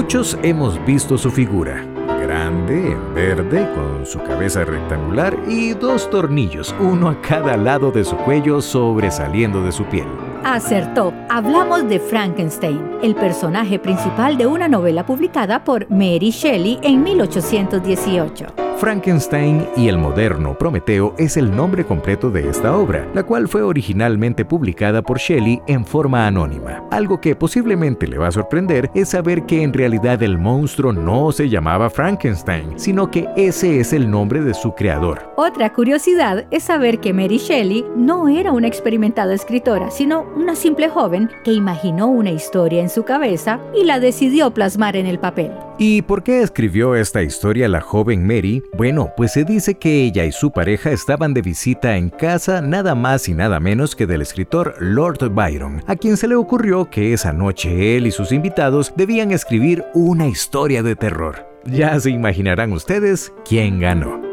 Muchos hemos visto su figura. Grande, en verde, con su cabeza rectangular y 2 tornillos, uno a cada lado de su cuello sobresaliendo de su piel. Acertó. Hablamos de Frankenstein, el personaje principal de una novela publicada por Mary Shelley en 1818. Frankenstein y el moderno Prometeo es el nombre completo de esta obra, la cual fue originalmente publicada por Shelley en forma anónima. Algo que posiblemente le va a sorprender es saber que en realidad el monstruo no se llamaba Frankenstein, sino que ese es el nombre de su creador. Otra curiosidad es saber que Mary Shelley no era una experimentada escritora, sino una simple joven que imaginó una historia en su cabeza y la decidió plasmar en el papel. ¿Y por qué escribió esta historia la joven Mary? Bueno, pues se dice que ella y su pareja estaban de visita en casa nada más y nada menos que del escritor Lord Byron, a quien se le ocurrió que esa noche él y sus invitados debían escribir una historia de terror. Ya se imaginarán ustedes quién ganó.